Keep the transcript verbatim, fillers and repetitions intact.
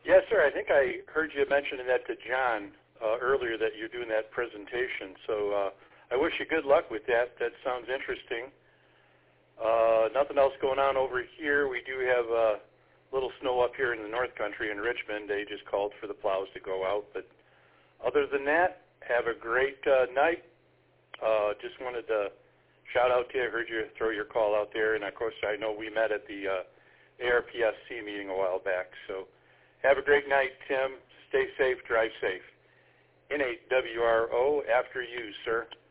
Yes, sir. I think I heard you mentioning that to John uh, earlier, that you're doing that presentation. So uh, I wish you good luck with that. That sounds interesting. Uh, nothing else going on over here. We do have a little snow up here in the North Country in Richmond. They just called for the plows to go out. But other than that, have a great uh, night. Uh, just wanted to shout out to you. I heard you throw your call out there. And, of course, I know we met at the uh, A R P S C meeting a while back. So have a great night, Tim. Stay safe. Drive safe. N eight W R O, after you, sir.